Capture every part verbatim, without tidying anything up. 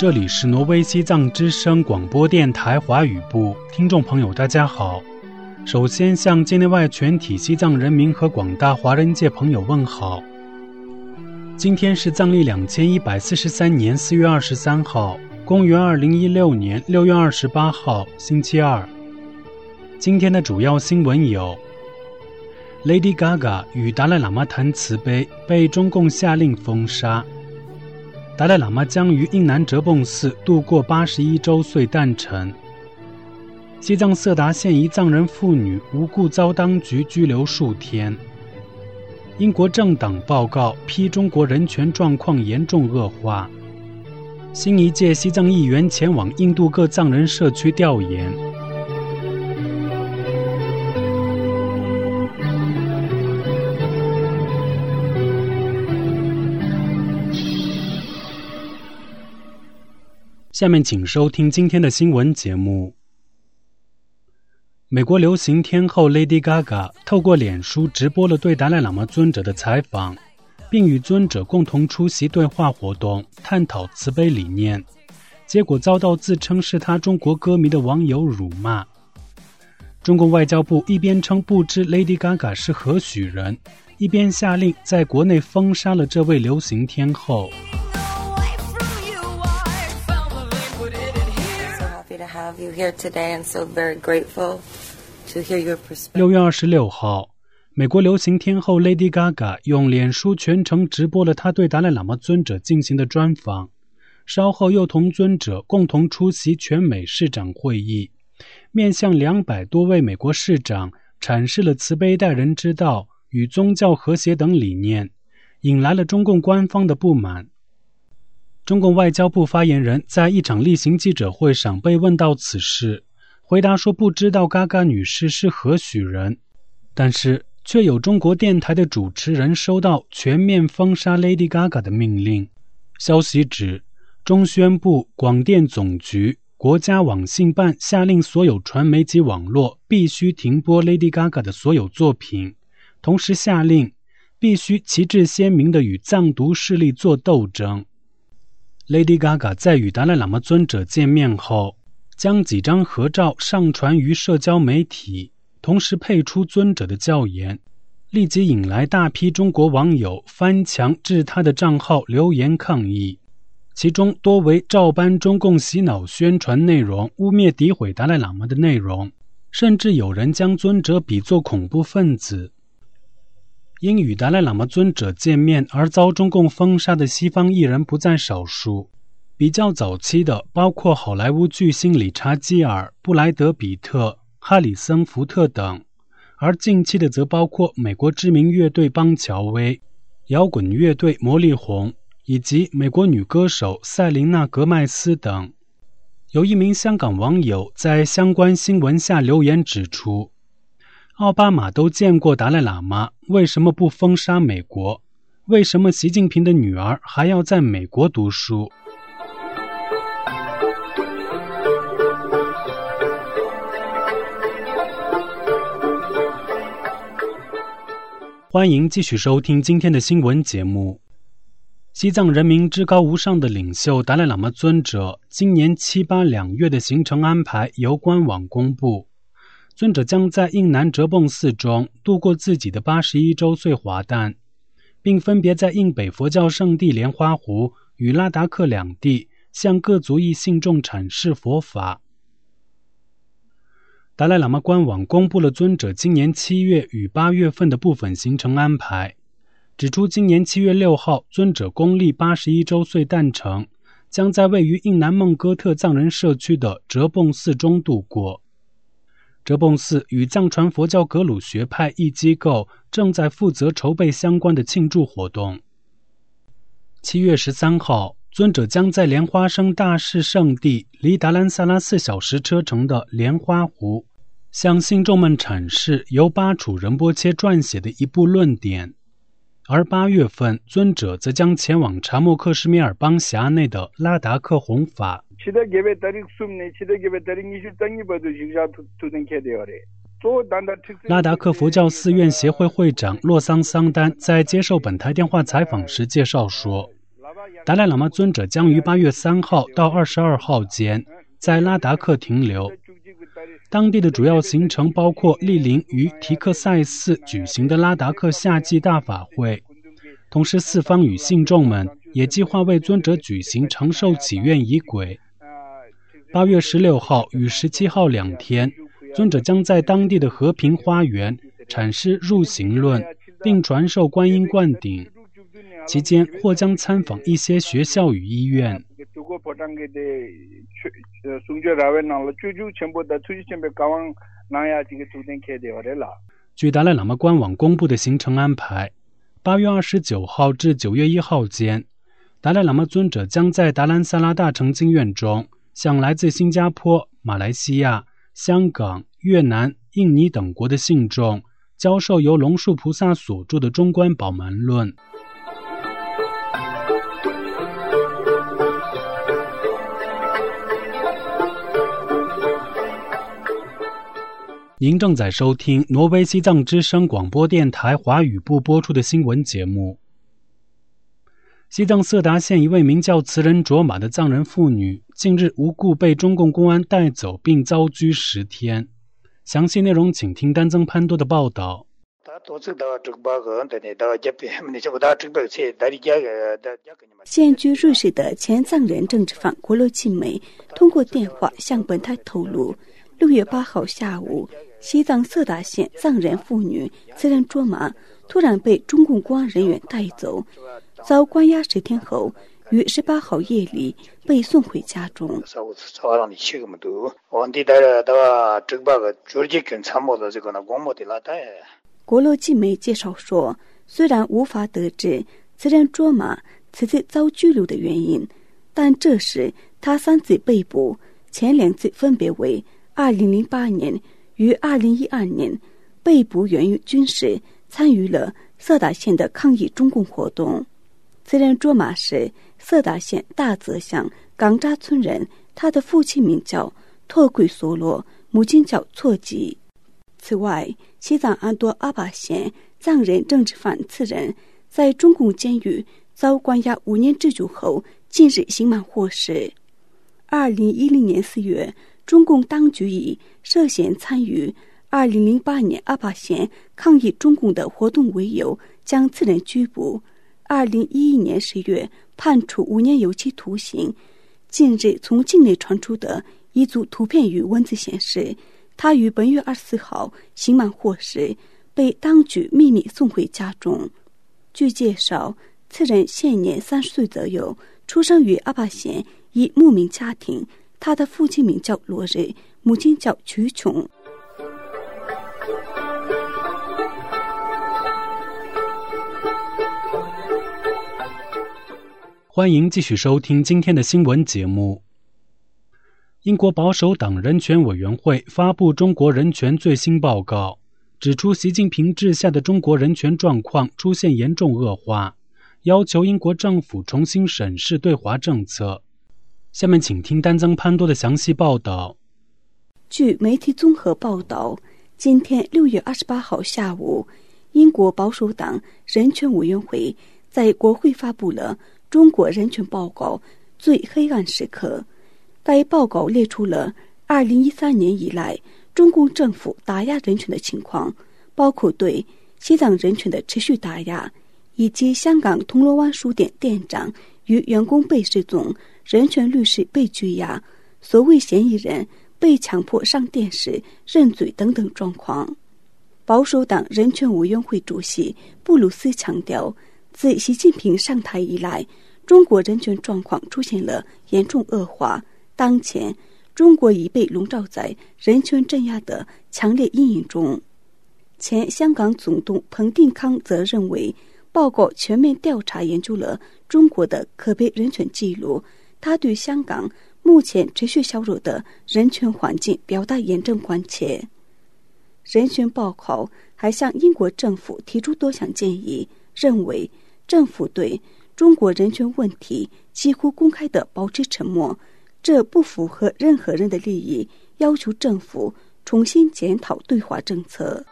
这里是挪威西藏之声广播电台华语部，听众朋友大家好。首先向境内外全体西藏人民和广大华人界朋友问好。今天是藏历两千一百四十三年四月二十三号，公元二零一六年六月二十八号，星期二。今天的主要新闻有 Lady Gaga 与达赖喇嘛谈慈悲，被中共下令封杀。达赖喇嘛将于印南哲蚌寺度过八十一周岁诞辰。西藏色达县一藏人妇女无故遭当局拘留数天。英国政党报告批中国人权状况严重恶化。新一届西藏议员前往印度各藏人社区调研。下面请收听今天的新闻节目。美国流行天后 Lady Gaga 透过脸书直播了对达赖喇嘛尊者的采访，并与尊者共同出席对话活动，探讨慈悲理念，结果遭到自称是他中国歌迷的网友辱骂。中共外交部一边称不知 Lady Gaga 是何许人，一边下令在国内封杀了这位流行天后。六月二十六号，美国流行天后 Lady Gaga 用脸书全程直播了她对达赖喇嘛尊者进行的专访，稍后又同尊者共同出席全美市长会议，面向两百多位美国市长阐释了慈悲待人之道与宗教和谐等理念，引来了中共官方的不满。中共外交部发言人在一场例行记者会上被问到此事，回答说不知道 Gaga 女士是何许人，但是却有中国电台的主持人收到全面封杀 Lady Gaga 的命令。消息指，中宣部、广电总局、国家网信办下令所有传媒及网络必须停播 Lady Gaga 的所有作品，同时下令必须旗帜鲜明地与藏独势力作斗争。Lady Gaga 在与达赖喇嘛尊者见面后，将几张合照上传于社交媒体，同时配出尊者的教言，立即引来大批中国网友翻墙至他的账号留言抗议，其中多为照搬中共洗脑宣传内容，污蔑诋毁达赖喇嘛的内容，甚至有人将尊者比作恐怖分子。因与达赖喇嘛尊者见面而遭中共封杀的西方艺人不在少数，比较早期的包括好莱坞巨星理查基尔、布莱德比特、哈里森福特等，而近期的则包括美国知名乐队邦乔威、摇滚乐队魔力红以及美国女歌手塞琳娜格麦斯等。有一名香港网友在相关新闻下留言指出，奥巴马都见过达赖喇嘛，为什么不封杀美国？为什么习近平的女儿还要在美国读书？欢迎继续收听今天的新闻节目。西藏人民至高无上的领袖达赖喇嘛尊者今年七八两月的行程安排由官网公布。尊者将在印南哲蚌寺中度过自己的八十一周岁华诞，并分别在印北佛教圣地莲花湖与拉达克两地向各族裔信众阐释佛法。达赖喇嘛官网公布了尊者今年七月与八月份的部分行程安排，指出今年七月六号尊者公历八十一周岁诞辰，将在位于印南孟哥特藏人社区的哲蚌寺中度过。哲蚌寺与藏传佛教格鲁学派一机构正在负责筹备相关的庆祝活动。七月十三号，尊者将在莲花生大士圣地离达兰萨拉四小时车程的莲花湖，向信众们阐释由巴楚仁波切撰写的一部论点。而八月份，尊者则将前往查莫克什米尔邦辖内的拉达克弘法。拉达克佛教寺院协会会长洛桑桑丹在接受本台电话采访时介绍说， 达赖喇嘛尊者将于八月三号到二十二号间在拉达克停留。当地的主要行程包括莅临于提克塞寺举行的拉达克夏季大法会，同时四方与信众们也计划为尊者举行长寿祈愿仪轨。八月十六号与十七号两天，尊者将在当地的和平花园阐释入行论，并传授观音灌顶。期间或将参访一些学校与医院。据达赖喇嘛官网公布的行程安排，八月二十九号至九月一号间，达赖喇嘛尊者将在达兰萨拉大成经院中向来自新加坡、马来西亚、香港、越南、印尼等国的信众教授由龙树菩萨所著的中观宝鬘论。您正在收听挪威西藏之声广播电台华语部播出的新闻节目。西藏色达县一位名叫慈仁卓玛的藏人妇女，近日无故被中共公安带走并遭拘十天。详细内容请听丹增潘多的报道。 现居瑞士的前藏人政治犯国罗庆美通过电话向本台透露，六月八号下午，西藏色达县藏人妇女慈仁卓玛突然被中共公安人员带走，遭关押十天后，于十八号夜里被送回家中。国罗季梅介绍说，虽然无法得知慈仁卓玛此次遭拘留的原因，但这时他三次被捕，前两次分别为二零零八年与二零一二年，被捕源于军事，参与了色达县的抗议中共活动。慈仁卓玛是色达县大泽乡冈扎村人，他的父亲名叫托贵索罗，母亲叫措吉。此外，西藏安多阿巴县藏人政治犯次仁在中共监狱遭关押五年之久后，近日刑满获释。二零一零年四月，中共当局以涉嫌参与二零零八年阿巴县抗议中共的活动为由，将次仁拘捕。二零一一年十月，判处五年有期徒刑。近日从境内传出的一组图片与文字显示，他于本月二十四号刑满获释，被当局秘密送回家中。据介绍，次仁现年三十岁左右，出生于阿巴县一牧民家庭，他的父亲名叫罗日，母亲叫曲琼。 欢迎继续收听今天的新闻节目。英国保守党人权委员会发布中国人权最新报告，指出习近平治下的中国人权状况出现严重恶化，要求英国政府重新审视对华政策。下面请听丹增潘多的详细报道。 据媒体综合报道，今天六月二十八号下午，英国保守党人权委员会在国会发布了中国人权报告最黑暗时刻。该报告列出了二零一三年以来中共政府打压人权的情况，包括对西藏人权的持续打压，以及香港铜锣湾书店店长与员工被失踪、人权律师被拘押、所谓嫌疑人被强迫上电视认罪等等状况。保守党人权委员会主席布鲁斯强调，自习近平上台以来，中国人权状况出现了严重恶化。当前，中国已被笼罩在人权镇压的强烈阴影中。前香港总督彭定康则认为，报告全面调查研究了中国的可悲人权记录，他对香港目前持续削弱的人权环境表达严正关切。人权报告还向英国政府提出多项建议，认为政府对中国人权问题几乎公开地保持沉默，这不符合任何人的利益，要求政府重新检讨对华政策。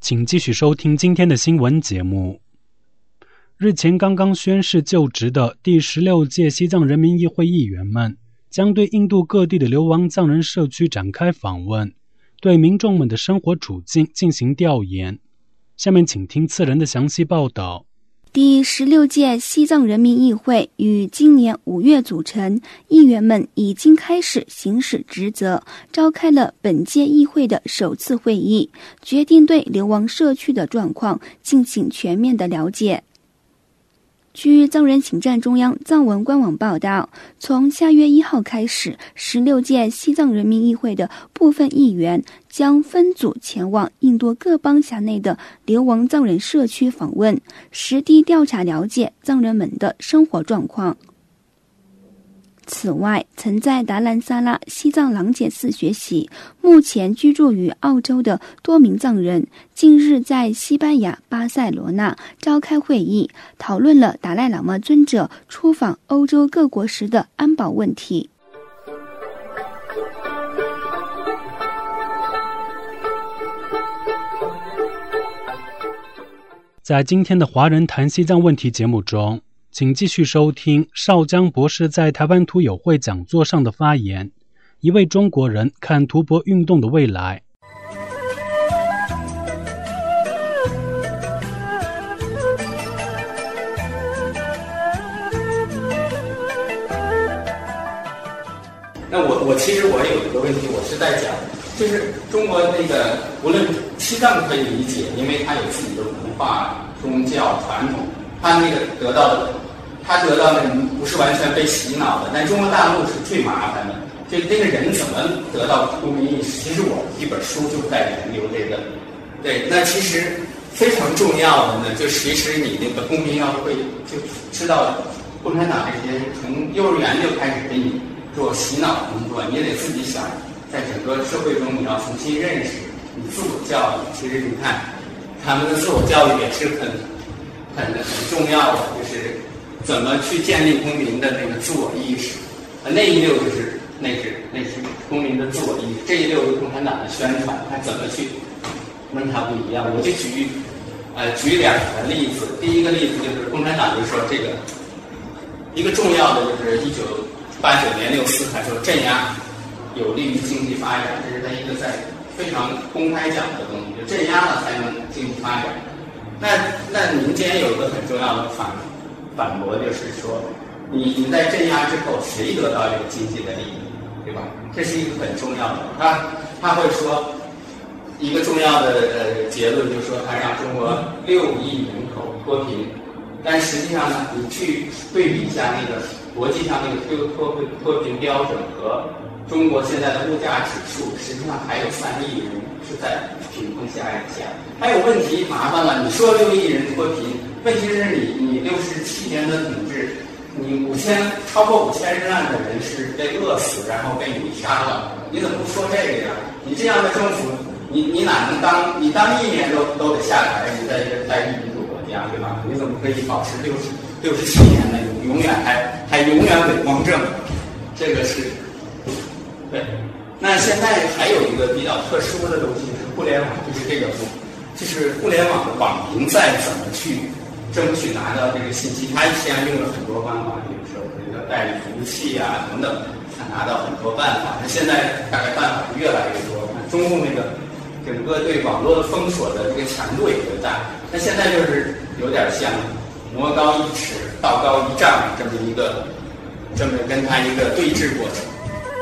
请继续收听今天的新闻节目。日前刚刚宣誓就职的第十六届西藏人民议会议员们将对印度各地的流亡藏人社区展开访问，对民众们的生活处境进行调研。下面请听次人的详细报道。 第十六届西藏人民议会于今年五月组成，议员们已经开始行使职责，召开了本届议会的首次会议，决定对流亡社区的状况进行全面的了解。据藏人行政中央藏文官网报道，从下月一号开始，十六届西藏人民议会的部分议员将分组前往印度各邦辖内的流亡藏人社区访问，实地调查了解藏人们的生活状况。此外，曾在达兰萨拉西藏郎杰寺学习，目前居住于澳洲的多名藏人，近日在西班牙巴塞罗那召开会议，讨论了达赖喇嘛尊者出访欧洲各国时的安保问题。 在今天的华人谈西藏问题节目中，请继续收听邵江博士在台湾图友会讲座上的发言，一位中国人看图博运动的未来。 那我我其实我有一个问题，我是在讲，就是中国那个无论西藏可以理解，因为它有自己的文化、宗教传统，它那个得到的。他得到的不是完全被洗脑的，但中国大陆是最麻烦的。就那个人怎么得到公民意识？其实我一本书就在研究这个。对，那其实非常重要的呢，就其实你那个公民要会就知道，共产党这些从幼儿园就开始给你做洗脑工作，你也得自己想，在整个社会中你要重新认识你自我教育。其实你看，他们的自我教育也是很很很重要的，就是怎么去建立公民的那个自我意识？啊，那一溜就是那是那是公民的自我意识，这一溜是共产党的宣传，他怎么去跟他不一样？我就举呃举两个例子。第一个例子就是共产党就说这个一个重要的就是一九八九年六四，他说镇压有利于经济发展，这是他一个在非常公开讲的东西，就镇压了才能经济发展。那那民间有一个很重要的反反驳，就是说，你你在镇压之后，谁得到这个经济的利益，对吧？这是一个很重要的。他他会说，一个重要的呃结论就是说，他让中国六亿人口脱贫，但实际上呢，你去对比一下那个国际上那个脱脱脱贫标准和中国现在的物价指数，实际上还有三亿人是在贫困线以下。还有问题麻烦了，你说六亿人脱贫。问题是你你六十七年的统治，你五千超过五千万的人是被饿死，然后被你杀了，你怎么不说这个呀？你这样的政府，你你哪能当？你当一年都都得下台，你在一个在一民主国家，对吧？你怎么可以保持六十六十七年呢？永远还还永远伪光正？这个是对。那现在还有一个比较特殊的东西是互联网，就是这个，就是互联网的网民在怎么去争取拿到这个信息。他以前用了很多方法，比如说这个代理服务器啊等等，他拿到很多办法。他现在大概办法越来越多。中共那个整个对网络的封锁的这个强度也越大。那现在就是有点像魔高一尺，道高一丈这么一个，这么跟他一个对峙过程。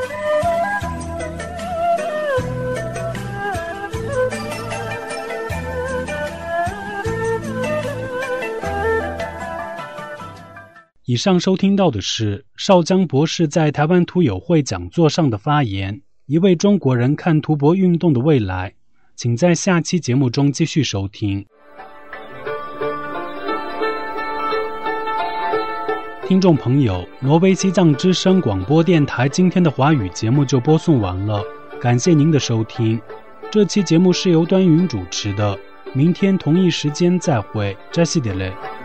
以上收听到的是邵江博士在台湾图友会讲座上的发言，一位中国人看图博运动的未来。请在下期节目中继续收听。听众朋友，挪威西藏之声广播电台今天的华语节目就播送完了，感谢您的收听。这期节目是由端云主持的，明天同一时间再会，扎西德勒。